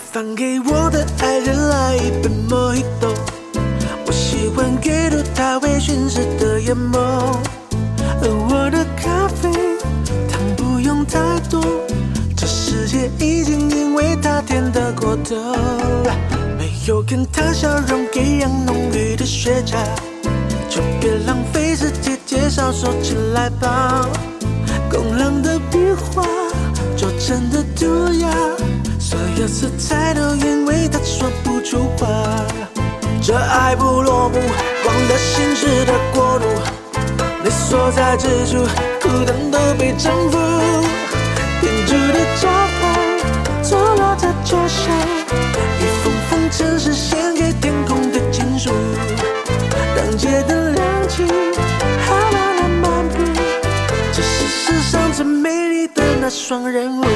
放给我的爱人来一杯 Mojito， 我喜欢给入它微醺时的眼眸，而我的咖啡糖不用太多，这世界已经因为它甜得过头，没有跟它笑容一样浓郁的雪茄，就别浪费时间介绍，收起来吧。工人的笔画就真的涂鸦，所有色彩都因为他说不出话。这爱不落幕，忘了心事的国度，你所在之处，苦等都被征服。天主的招牌坐落在脚下，一封封城市献给天空的情书。当街的亮起，好慢慢漫步，这是世上最美丽的那双人舞。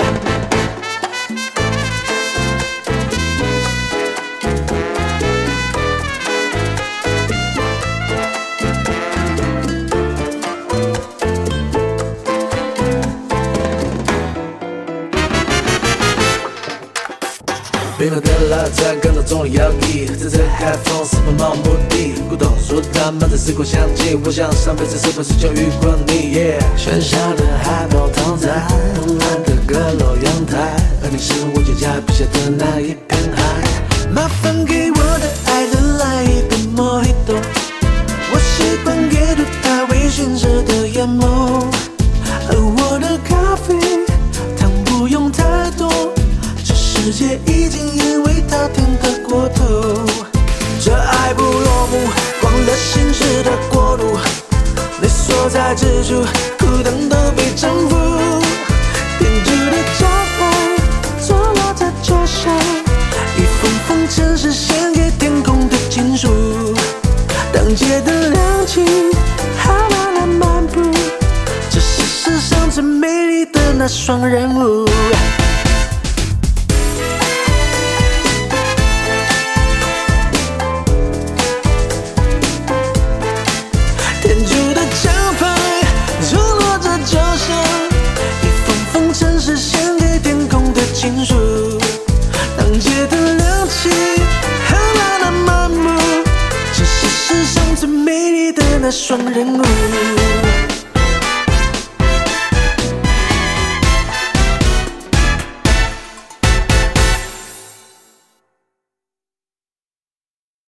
冰冷的拉赞感到重力摇曳，在这海风四分盲目的古董说他们在时空相近，我想上辈子是不是就遇过你、喧嚣的海报躺在慵懒的阁楼阳台，而你是我脚下笔下的那一片海。 麻烦给我的爱人来一杯 Mojito， 我习惯给入它微醺时的眼眸，而我的咖啡糖不用太多，这世界已经因为它甜得过头。这爱不落幕，忘了心事的国度，你所在之处，苦等都被征服。天主的招牌坐落在脚下，一封封城市献给天空的情书。当街的亮起，好慢慢漫步，这是世上最美丽的那双人舞。天主的招牌坐落在脚下，一封封城市献给天空的情书。当街的亮起，好慢慢漫步，这是世上最美丽的那双人舞。